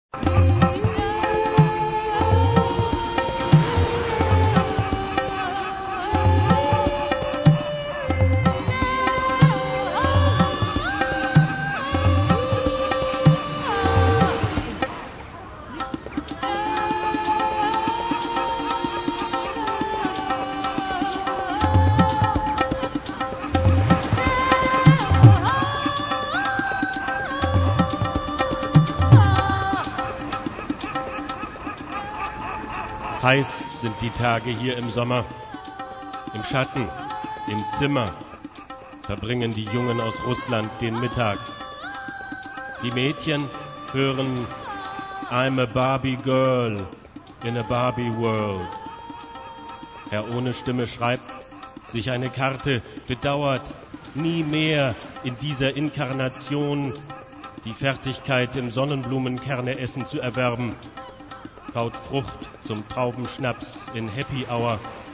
Heiß sind die Tage hier im Sommer. Im Schatten, im Zimmer verbringen die Jungen aus Russland den Mittag. Die Mädchen hören I'm a Barbie Girl in a Barbie World. Herr ohne Stimme schreibt sich eine Karte, bedauert nie mehr in dieser Inkarnation die Fertigkeit im Sonnenblumenkerneessen zu erwerben. Kaut Frucht zum Traubenschnaps in Happy Hour